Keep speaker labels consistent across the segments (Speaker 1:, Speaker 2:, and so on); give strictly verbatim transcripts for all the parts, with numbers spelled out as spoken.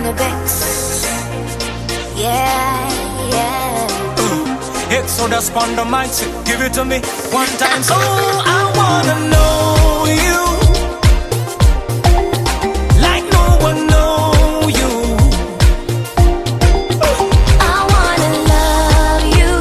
Speaker 1: in the best. Yeah, yeah.
Speaker 2: Exodus on the mic, give it to me one time. Oh, I wanna know you like no one know you.
Speaker 1: I wanna love you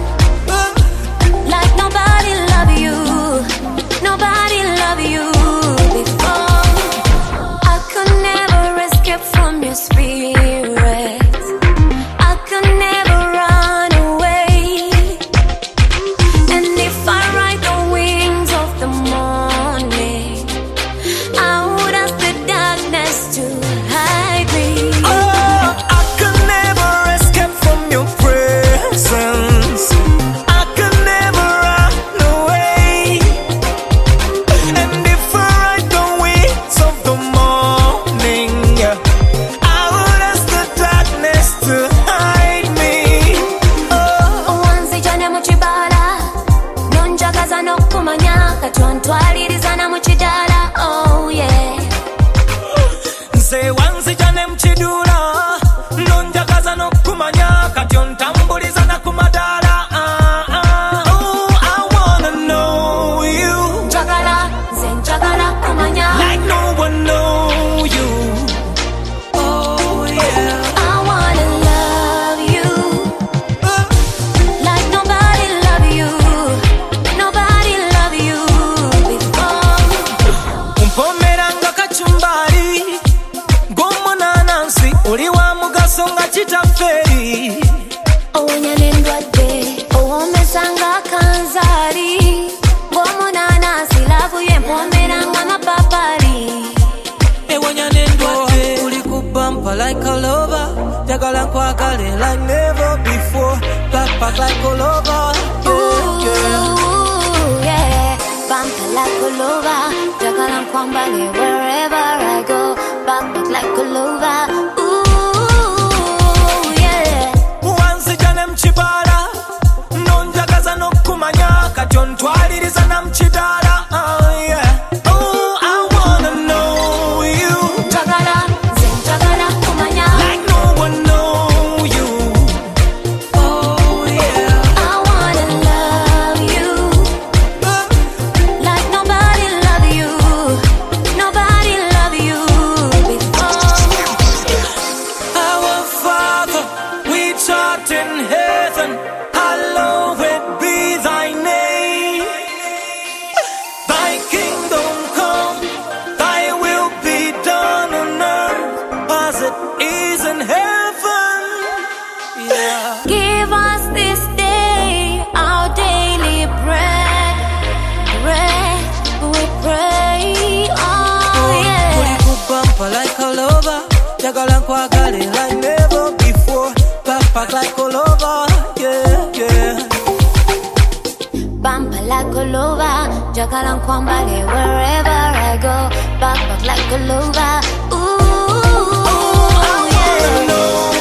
Speaker 1: like nobody love you. Nobody love you before. I could never escape from your spirit. I could never run away. And if I ride the wings of the morning, I would ask the darkness to hide me.
Speaker 2: Oh, I could never escape from your presence. I could never run away. And if I ride the wings of the morning, I would ask the darkness to hide me. Oh,
Speaker 1: Wanzijane mu kibala nonjagaza n'okumanya katwantwaliriza na mu kidala. Oh yeah.
Speaker 2: nze wanzijane mukidula nonjagaza n'okumanya kati ontambuliza na ku madala. Ah, ah. Oh, I wanna know you
Speaker 1: Njagala, nze njagala kumanya.
Speaker 2: like no one know you. Oh yeah.
Speaker 1: I wanna love you like nobody love you. Nobody love you before.
Speaker 2: Umpomeranga kachumbari gomunanansi oli wa mugaso nga kitaferi.
Speaker 1: Owonya n'endwadde owomesanga kanzaali. Ng'omunaanansi laavu ye mpomeranga amapapali.
Speaker 2: Ewonya n'endwadde uli ku bumper like a lover. Jagala nkwagale like never before. Backpack like all over. Yeah, yeah.
Speaker 1: Ooh, yeah. Bumper like a lover. Jagala nkwambale wherever I go. Backpack like a lover. Ooh, yeah.
Speaker 2: Wanzijane mukibala nonjagaza n'okumanya kati ontwaliriza na mukidala. Ah, yeah. Oh, I wanna know you
Speaker 1: Njagala, nze njagala kumanya.
Speaker 2: like no one know you. Oh yeah.
Speaker 1: I wanna love you like nobody love you. Nobody love you before.
Speaker 2: Our Father, which art in heaven, hallowed be thy name. Thy kingdom come, thy will be done on earth as it is in heaven. Yeah.
Speaker 1: Give us this day our daily bread. Bread, we pray. Oh yeah.
Speaker 2: Uli ku bumper like a lover. Jagala nkwagale like never before. Backpack like all over. Yeah, yeah.
Speaker 1: Bumper like a lover. Jagala nkwambale wherever I go. Backpack like a lover. Ooh,
Speaker 2: I wanna
Speaker 1: yeah.
Speaker 2: know